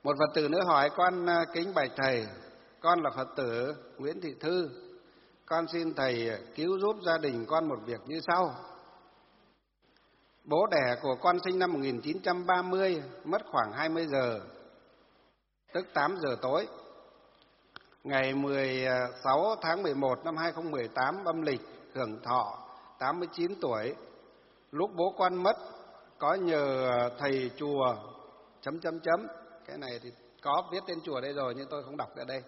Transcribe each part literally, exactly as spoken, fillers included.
Một Phật tử nữa hỏi: con kính bạch thầy, con là Phật tử Nguyễn Thị Thư, con xin thầy cứu giúp gia đình con một việc như sau. Bố đẻ của con sinh năm một nghìn chín trăm ba mươi, mất khoảng hai mươi giờ, tức tám giờ tối, ngày mười sáu tháng mười một năm hai nghìn không trăm mười tám âm lịch, hưởng thọ tám mươi chín tuổi. Lúc bố con mất, có nhờ thầy chùa chấm chấm chấm, cái này thì có viết tên chùa đây rồi nhưng tôi không đọc ở đây.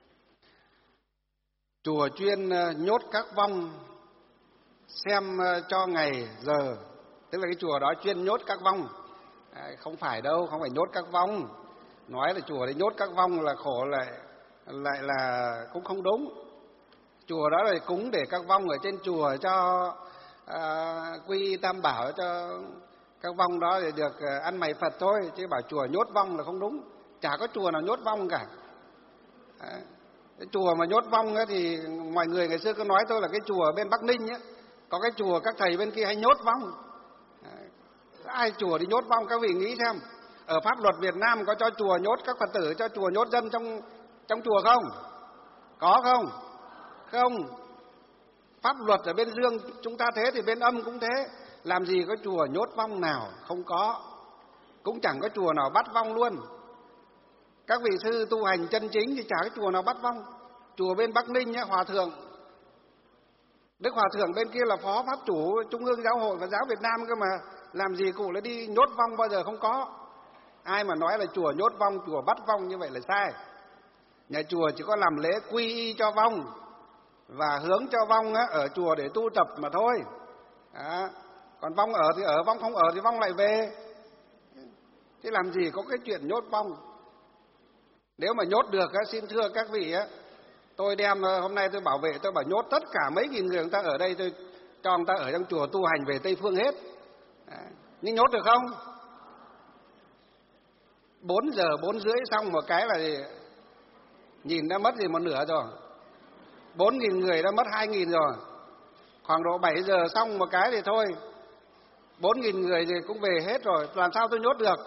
Chùa chuyên nhốt các vong xem cho ngày giờ, tức là cái chùa đó chuyên nhốt các vong. À, không phải đâu, không phải nhốt các vong. Nói là chùa đấy nhốt các vong là khổ, lại lại là cũng không đúng. Chùa đó là cúng để các vong ở trên chùa cho à, quy tam bảo, cho các vong đó để được ăn mày Phật thôi, chứ bảo chùa nhốt vong là không đúng. Chả có chùa nào nhốt vong cả. À, cái chùa mà nhốt vong ấy thì mọi người ngày xưa cứ nói tôi là cái chùa ở bên Bắc Ninh ấy, có cái chùa các thầy bên kia hay nhốt vong. À, ai chùa đi nhốt vong, các vị nghĩ xem, ở pháp luật Việt Nam có cho chùa nhốt các Phật tử, cho chùa nhốt dân trong trong chùa không? Có không? Không. Pháp luật ở bên dương chúng ta thế thì bên âm cũng thế. Làm gì có chùa nhốt vong nào? Không có. Cũng chẳng có chùa nào bắt vong luôn. Các vị sư tu hành chân chính thì chả có chùa nào bắt vong. Chùa bên Bắc Ninh nhá, Hòa Thượng Đức Hòa Thượng bên kia là phó pháp chủ Trung ương Giáo hội và Giáo Việt Nam cơ mà. Làm gì cụ lại đi nhốt vong, bao giờ không có. Ai mà nói là chùa nhốt vong, chùa bắt vong như vậy là sai. Nhà chùa chỉ có làm lễ quy y cho vong và hướng cho vong á, ở chùa để tu tập mà thôi. À, còn vong ở thì ở, vong không ở thì vong lại về. Thế làm gì có cái chuyện nhốt vong. Nếu mà nhốt được á, xin thưa các vị á, tôi đem hôm nay tôi bảo vệ, tôi bảo nhốt tất cả mấy nghìn người người ta ở đây, tôi cho người ta ở trong chùa tu hành về Tây Phương hết. À, nhưng nhốt được không? Bốn giờ bốn rưỡi xong một cái là nhìn đã mất gì một nửa rồi. Bốn nghìn người đã mất hai nghìn rồi. Khoảng độ bảy giờ xong một cái thì thôi, bốn nghìn người thì cũng về hết rồi. Làm sao tôi nhốt được?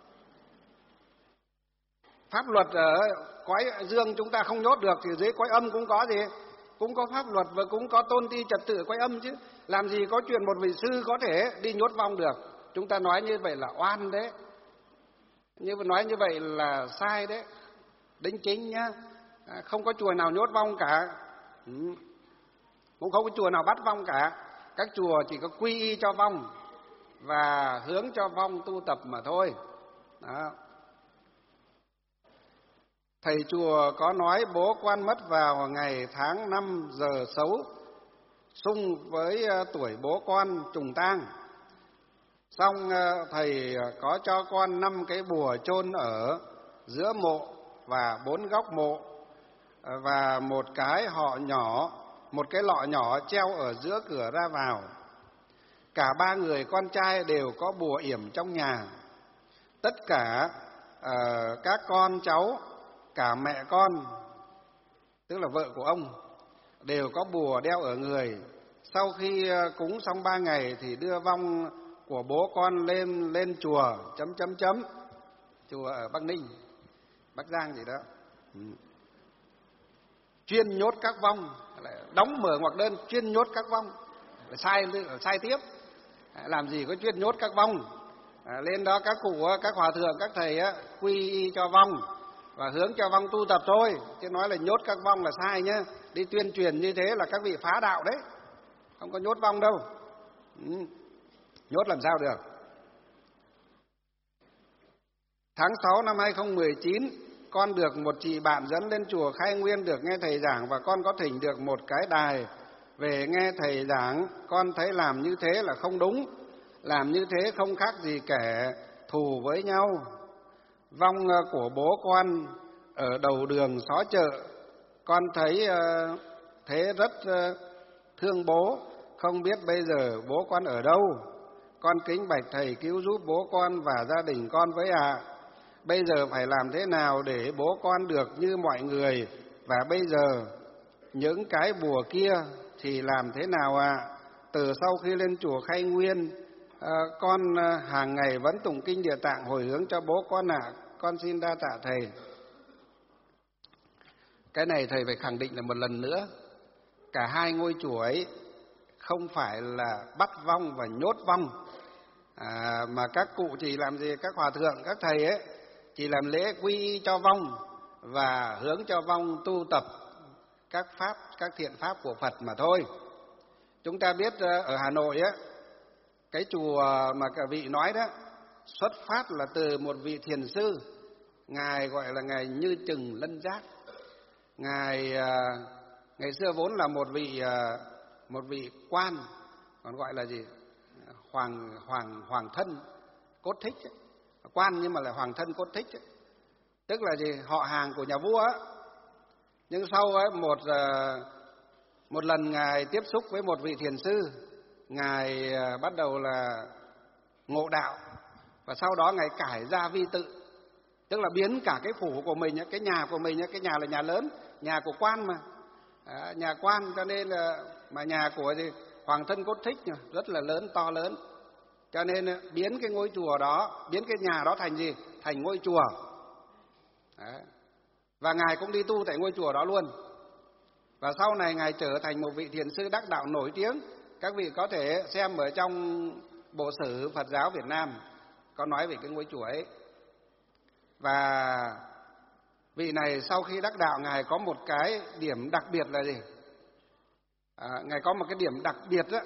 Pháp luật ở cõi dương chúng ta không nhốt được thì dưới cõi âm cũng có gì? Cũng có pháp luật và cũng có tôn ti trật tự cõi âm chứ. Làm gì có chuyện một vị sư có thể đi nhốt vong được. Chúng ta nói như vậy là oan đấy. Như nói như vậy là sai đấy. Đính chính nhá. À, không có chùa nào nhốt vong cả. Ừ. Cũng không có chùa nào bắt vong cả. Các chùa chỉ có quy y cho vong và hướng cho vong tu tập mà thôi. Đó. Thầy chùa có nói bố quan mất vào ngày tháng năm giờ xấu, xung với tuổi bố con trùng tang. Xong thầy có cho con năm cái bùa chôn ở giữa mộ và bốn góc mộ, và một cái họ nhỏ, một cái lọ nhỏ treo ở giữa cửa ra vào. Cả ba người con trai đều có bùa yểm trong nhà. Tất cả uh, các con cháu, cả mẹ con, tức là vợ của ông, đều có bùa đeo ở người. Sau khi cúng xong ba ngày thì đưa vong của bố con lên lên chùa chấm chấm chấm, chùa ở Bắc Ninh, Bắc Giang gì đó. Ừ. Chuyên nhốt các vong, đóng mở ngoặc đơn chuyên nhốt các vong, sai sai tiếp. Làm gì có chuyên nhốt các vong. À, lên đó các cụ, các hòa thượng, các thầy á, quy y cho vong và hướng cho vong tu tập thôi, chứ nói là nhốt các vong là sai nhá. Đi tuyên truyền như thế là các vị phá đạo đấy, không có nhốt vong đâu. Ừ. Nhốt làm sao được. Tháng sáu năm hai nghìn không trăm mười chín, con được một chị bạn dẫn lên chùa Khai Nguyên được nghe thầy giảng, và con có thỉnh được một cái đài về nghe thầy giảng. Con thấy làm như thế là không đúng, làm như thế không khác gì kẻ thù với nhau. Vong của bố con ở đầu đường xó chợ, con thấy thế rất thương bố, không biết bây giờ bố con ở đâu. Con kính bạch thầy cứu giúp bố con và gia đình con với ạ. À. Bây giờ phải làm thế nào để bố con được như mọi người, và bây giờ những cái bùa kia thì làm thế nào ạ? À? Từ sau khi lên chùa Khai Nguyên À, con hàng ngày vẫn tụng kinh Địa Tạng hồi hướng cho bố con ạ. À. Con xin đa tạ thầy. Cái này thầy phải khẳng định là một lần nữa, cả hai ngôi chùa ấy không phải là bắt vong và nhốt vong, à, mà các cụ chỉ làm gì, các hòa thượng, các thầy ấy chỉ làm lễ quy y cho vong và hướng cho vong tu tập các pháp, các thiện pháp của Phật mà thôi. Chúng ta biết ở Hà Nội á, cái chùa mà cả vị nói đó xuất phát là từ một vị thiền sư, ngài gọi là ngài Như Chừng Lân Giác. Ngài ngày xưa vốn là một vị một vị quan, còn gọi là gì, hoàng hoàng hoàng thân cốt thích ấy. Quan nhưng mà là hoàng thân cốt thích ấy. Tức là gì, họ hàng của nhà vua ấy. Nhưng sau ấy, một một lần ngài tiếp xúc với một vị thiền sư, ngài bắt đầu là ngộ đạo, và sau đó ngài cải gia vi tự, tức là biến cả cái phủ của mình, cái nhà của mình, cái nhà là nhà lớn, nhà của quan mà, à, nhà quan, cho nên là mà nhà của gì hoàng thân cốt thích rất là lớn, to lớn, cho nên biến cái ngôi chùa đó, biến cái nhà đó thành gì, thành ngôi chùa. Đấy. Và ngài cũng đi tu tại ngôi chùa đó luôn. Và sau này ngài trở thành một vị thiền sư đắc đạo nổi tiếng. Các vị có thể xem ở trong bộ sử Phật giáo Việt Nam có nói về cái ngôi chùa ấy. Và vị này sau khi đắc đạo, ngài có một cái điểm đặc biệt là gì? À, ngài có một cái điểm đặc biệt đó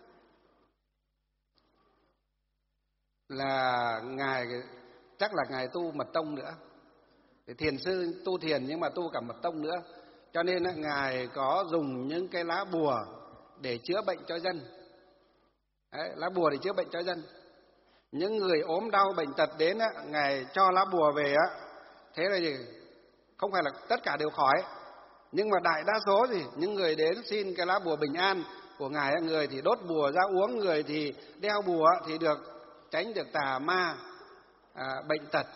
là ngài chắc là ngài tu mật tông nữa. Thiền sư tu thiền nhưng mà tu cả mật tông nữa. Cho nên ngài có dùng những cái lá bùa để chữa bệnh cho dân. Đấy, lá bùa để chữa bệnh cho dân. Những người ốm đau bệnh tật đến á, ngài cho lá bùa về á, thế là gì? Không phải là tất cả đều khỏi, nhưng mà đại đa số gì, những người đến xin cái lá bùa bình an của ngài, người thì đốt bùa ra uống, người thì đeo bùa thì được tránh được tà ma, à, bệnh tật.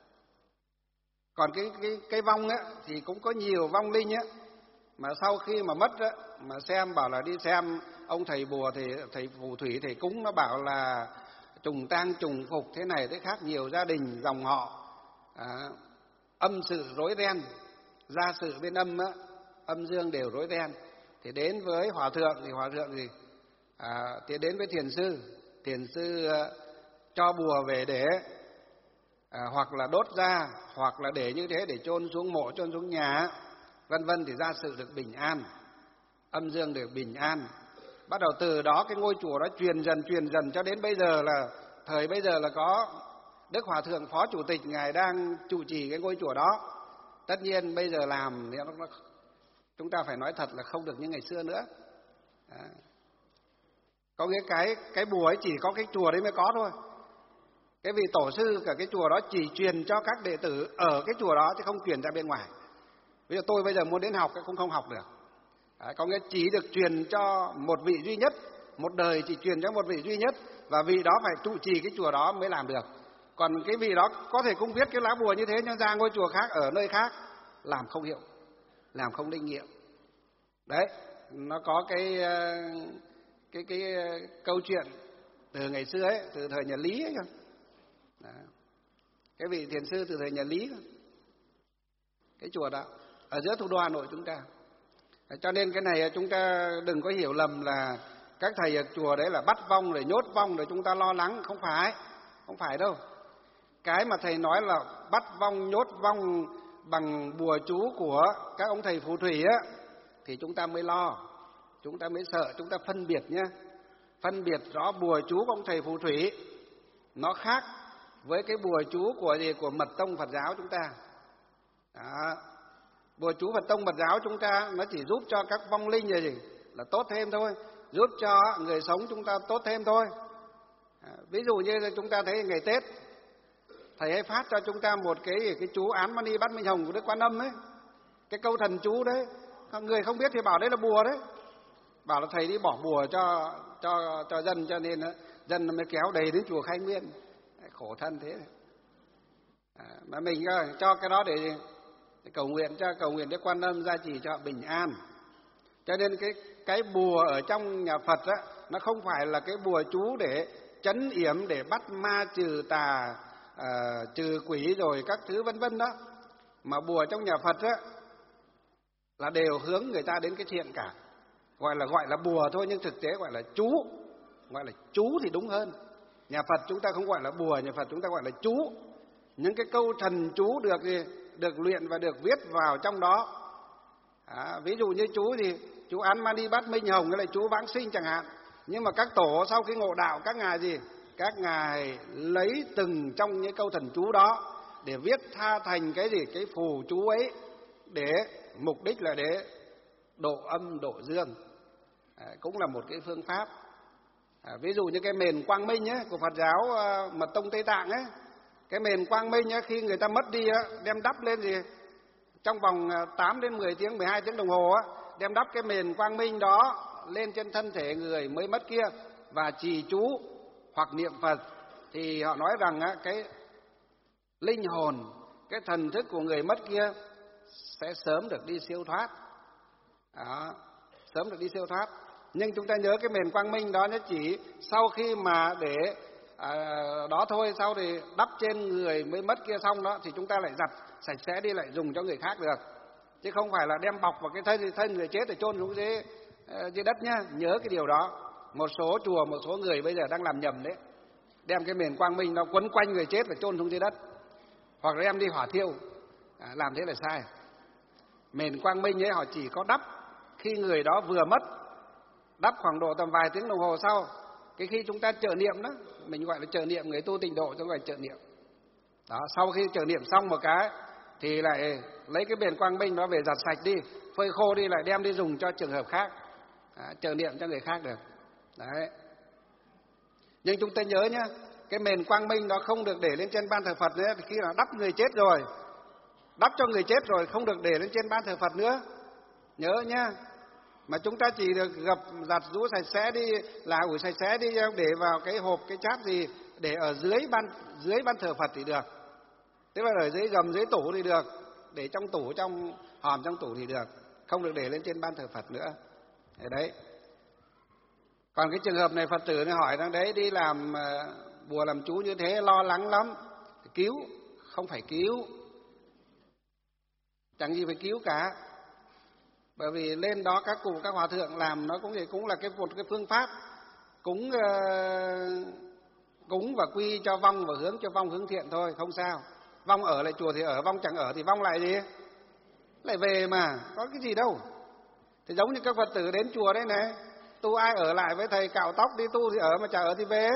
Còn cái cái cái vong á thì cũng có nhiều vong linh á, mà sau khi mà mất á, mà xem bảo là đi xem ông thầy bùa thì thầy phù thủy thầy cúng nó bảo là trùng tang trùng phục thế này thế khác, nhiều gia đình dòng họ à, âm sự rối ren, gia sự bên âm á, âm dương đều rối ren, thì đến với hòa thượng thì hòa thượng gì à, thì đến với thiền sư, thiền sư uh, cho bùa về để à, hoặc là đốt ra, hoặc là để như thế để chôn xuống mộ, chôn xuống nhà, vân vân, thì gia sự được bình an, âm dương được bình an. Bắt đầu từ đó cái ngôi chùa đó truyền dần truyền dần cho đến bây giờ là thời bây giờ là có Đức Hòa Thượng Phó Chủ tịch, ngài đang trụ trì cái ngôi chùa đó. Tất nhiên bây giờ làm thì nó, chúng ta phải nói thật là không được như ngày xưa nữa. Đó. Có nghĩa cái cái bùa ấy chỉ có cái chùa đấy mới có thôi. Cái vị tổ sư cả cái chùa đó chỉ truyền cho các đệ tử ở cái chùa đó chứ không truyền ra bên ngoài. Bây giờ tôi bây giờ muốn đến học cũng không học được. Đấy, có nghĩa chỉ được truyền cho một vị duy nhất, một đời chỉ truyền cho một vị duy nhất, và vị đó phải trụ trì cái chùa đó mới làm được. Còn cái vị đó có thể cũng viết cái lá bùa như thế nhưng ra ngôi chùa khác, ở nơi khác làm không hiệu, làm không linh nghiệm. Đấy, nó có cái cái cái câu chuyện từ ngày xưa ấy, từ thời nhà Lý ấy cơ. Đó. Cái vị thiền sư từ thời nhà Lý cơ. Cái chùa đó ở giữa thủ đô Hà Nội chúng ta. Cho nên cái này chúng ta đừng có hiểu lầm là các thầy ở chùa đấy là bắt vong rồi nhốt vong rồi chúng ta lo lắng, không phải, không phải đâu. Cái mà thầy nói là bắt vong nhốt vong bằng bùa chú của các ông thầy phù thủy á, thì chúng ta mới lo, chúng ta mới sợ, chúng ta phân biệt nhé, phân biệt rõ bùa chú của ông thầy phù thủy nó khác với cái bùa chú của gì, của mật tông Phật giáo chúng ta. Đó. Bùa chú Phật tông Phật giáo chúng ta nó chỉ giúp cho các vong linh gì, gì là tốt thêm thôi, giúp cho người sống chúng ta tốt thêm thôi. À, ví dụ như chúng ta thấy ngày Tết thầy hay phát cho chúng ta một cái cái chú Án Mani Bát Minh Hồng của Đức Quan Âm ấy, cái câu thần chú đấy, người không biết thì bảo đấy là bùa đấy, bảo là thầy đi bỏ bùa cho cho cho dân, cho nên dân nó mới kéo đầy đến chùa Khai Nguyên, khổ thân thế. À, mà mình cho cái đó để, để cầu nguyện cho cầu nguyện Đức Quan Âm gia trì cho bình an. Cho nên cái cái bùa ở trong nhà Phật á, nó không phải là cái bùa chú để trấn yểm, để bắt ma trừ tà, à, trừ quỷ rồi các thứ vân vân đó. Mà bùa trong nhà Phật á là đều hướng người ta đến cái thiện cả. Gọi là gọi là bùa thôi nhưng thực tế gọi là chú. Gọi là chú thì đúng hơn. Nhà Phật chúng ta không gọi là bùa, nhà Phật chúng ta gọi là chú. Những cái câu thần chú được được luyện và được viết vào trong đó. À, ví dụ như chú thì chú Án Mani Bát Minh Hồng hay là chú Vãng Sinh chẳng hạn. Nhưng mà các tổ sau khi ngộ đạo các ngài gì? Các ngài lấy từng trong những câu thần chú đó để viết tha thành cái gì? Cái phù chú ấy, để mục đích là để độ âm độ dương. À, cũng là một cái phương pháp. À, ví dụ như cái mền Quang Minh ấy, của Phật giáo uh, Mật Tông Tây Tạng ấy, cái mền Quang Minh ấy, khi người ta mất đi á, đem đắp lên gì trong vòng tám đến mười tiếng, mười hai tiếng đồng hồ á, đem đắp cái mền Quang Minh đó lên trên thân thể người mới mất kia và trì chú hoặc niệm Phật, thì họ nói rằng á, cái linh hồn, cái thần thức của người mất kia sẽ sớm được đi siêu thoát. Đó, sớm được đi siêu thoát. Nhưng chúng ta nhớ cái mền Quang Minh đó nó chỉ sau khi mà để à, đó thôi, sau thì đắp trên người mới mất kia xong đó thì chúng ta lại giặt sạch sẽ đi, lại dùng cho người khác được, chứ không phải là đem bọc vào cái thân thân người chết để chôn xuống dưới uh, dưới đất nhá. Nhớ cái điều đó. Một số chùa, một số người bây giờ đang làm nhầm đấy, đem cái mền Quang Minh nó quấn quanh người chết và chôn xuống dưới đất, hoặc là đem đi hỏa thiêu. À, làm thế là sai. Mền Quang Minh ấy họ chỉ có đắp khi người đó vừa mất, đắp khoảng độ tầm vài tiếng đồng hồ sau. Cái khi chúng ta trợ niệm đó, mình gọi là trợ niệm, người tu tịnh độ chúng gọi là trợ niệm. Đó, sau khi trợ niệm xong một cái thì lại lấy cái mền Quang Minh đó về giặt sạch đi, phơi khô đi, lại đem đi dùng cho trường hợp khác. À, trợ niệm cho người khác được. Đấy. Nhưng chúng ta nhớ nhá, cái mền Quang Minh đó không được để lên trên ban thờ Phật nữa. Khi nào đắp người chết rồi, đắp cho người chết rồi, không được để lên trên ban thờ Phật nữa. Nhớ nhá. Mà chúng ta chỉ được gập giặt rũ sạch sẽ đi, là ủi sạch sẽ đi, để vào cái hộp, cái cháp gì, để ở dưới ban dưới ban thờ Phật thì được. Tức là ở dưới gầm, dưới tủ thì được, để trong tủ, trong hòm, trong tủ thì được, không được để lên trên ban thờ Phật nữa. Đấy. Còn cái trường hợp này Phật tử này hỏi rằng đấy, đi làm uh, bùa làm chú như thế lo lắng lắm, cứu. Không phải cứu, chẳng gì phải cứu cả. Bởi vì lên đó các cụ, các hòa thượng làm nó cũng thì cũng là cái một cái phương pháp cúng uh, cúng và quy cho vong và hướng cho vong hướng thiện thôi, không sao. Vong ở lại chùa thì ở, vong chẳng ở thì vong lại gì, lại về mà, có cái gì đâu. Thì giống như các Phật tử đến chùa đấy này, tu ai ở lại với thầy cạo tóc đi tu thì ở, mà chả ở thì về.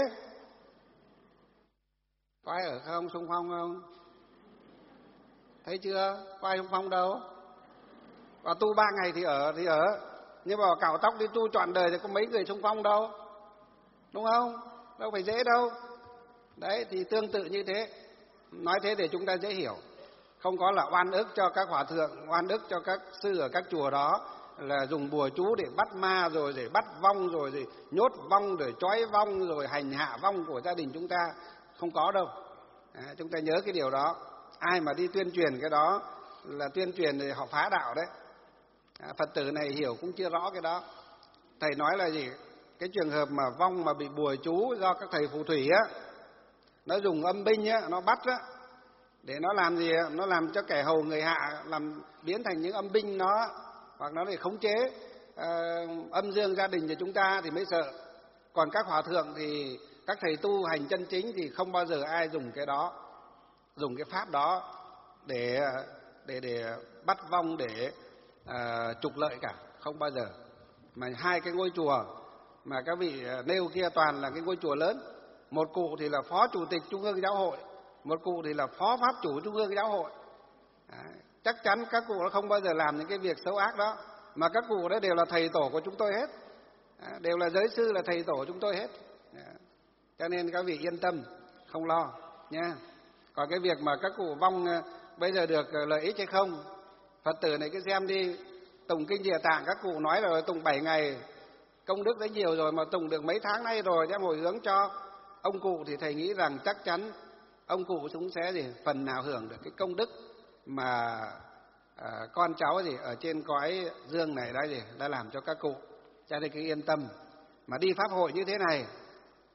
Có ai ở không, xung phong không? Thấy chưa? Có ai xung phong đâu. Và tu ba ngày thì ở thì ở, nhưng mà cạo tóc đi tu trọn đời thì có mấy người xung phong đâu, đúng không? Đâu phải dễ đâu. Đấy, thì tương tự như thế. Nói thế để chúng ta dễ hiểu. Không có là oan ức cho các hòa thượng, oan ức cho các sư ở các chùa đó là dùng bùa chú để bắt ma, rồi để bắt vong, rồi để nhốt vong, rồi trói vong, rồi hành hạ vong của gia đình chúng ta. Không có đâu. À, chúng ta nhớ cái điều đó. Ai mà đi tuyên truyền cái đó là tuyên truyền thì họ phá đạo đấy. À, Phật tử này hiểu cũng chưa rõ cái đó. Thầy nói là gì? Cái trường hợp mà vong mà bị bùa chú do các thầy phù thủy á, nó dùng âm binh á, nó bắt á, để nó làm gì? Nó làm cho kẻ hầu người hạ làm biến thành những âm binh nó, hoặc nó để khống chế uh, âm dương gia đình của chúng ta thì mới sợ. Còn các hòa thượng thì các thầy tu hành chân chính thì không bao giờ ai dùng cái đó, dùng cái pháp đó để để để bắt vong, để uh, trục lợi cả, không bao giờ. Mà hai cái ngôi chùa mà các vị nêu kia toàn là cái ngôi chùa lớn. Một cụ thì là phó chủ tịch Trung ương Giáo hội, một cụ thì là phó pháp chủ Trung ương Giáo hội. Đấy, chắc chắn các cụ nó không bao giờ làm những cái việc xấu ác đó. Mà các cụ đó đều là thầy tổ của chúng tôi hết. Đấy, đều là giới sư, là thầy tổ chúng tôi hết. Đấy, cho nên các vị yên tâm, không lo nha. Còn cái việc mà các cụ vong bây giờ được lợi ích hay không, Phật tử này cứ xem đi. Tụng kinh Địa Tạng các cụ nói rồi, tụng bảy ngày công đức đã nhiều rồi, mà tụng được mấy tháng nay rồi đem hồi hướng cho ông cụ, thì thầy nghĩ rằng chắc chắn ông cụ chúng sẽ gì phần nào hưởng được cái công đức mà à, con cháu gì ở trên cõi dương này đã gì đã làm cho các cụ. Cha thầy cứ yên tâm. Mà đi pháp hội như thế này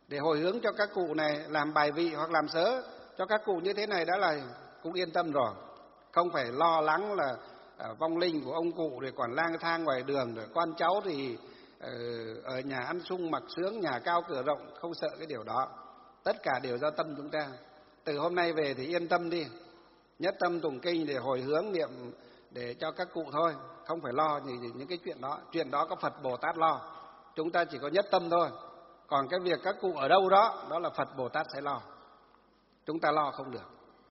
để hồi hướng cho các cụ này, làm bài vị hoặc làm sớ cho các cụ như thế này đã là cũng yên tâm rồi. Không phải lo lắng là à, vong linh của ông cụ rồi còn lang thang ngoài đường, rồi con cháu thì uh, ở nhà ăn sung mặc sướng, nhà cao cửa rộng, không sợ cái điều đó. Tất cả đều do tâm chúng ta. Từ hôm nay về thì yên tâm đi, nhất tâm tụng kinh để hồi hướng niệm để cho các cụ thôi, không phải lo gì, gì những cái chuyện đó. Chuyện đó có Phật Bồ Tát lo, chúng ta chỉ có nhất tâm thôi. Còn cái việc các cụ ở đâu đó, đó là Phật Bồ Tát sẽ lo, chúng ta lo không được.